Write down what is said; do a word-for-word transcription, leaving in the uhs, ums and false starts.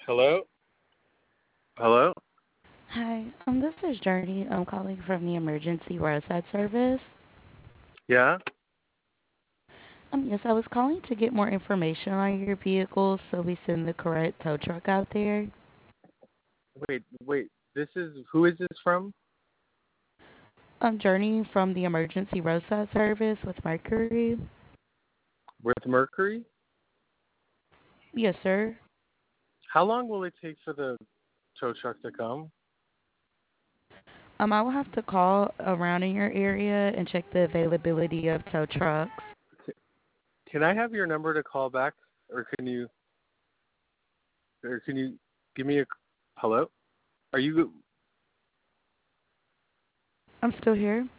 Hello? Hello? Hi, um, this is Journey. I'm calling from the emergency roadside service. Yeah? Um, yes, I was calling to get more information on your vehicle so we send the correct tow truck out there. Wait, wait. This is who is this from? I'm Journey from the emergency roadside service with Mercury. With Mercury? Yes, sir. How long will it take for the tow truck to come? Um, I will have to call around in your area and check the availability of tow trucks. Can I have your number to call back, or can you, or can you give me a hello? Are you I'm still here.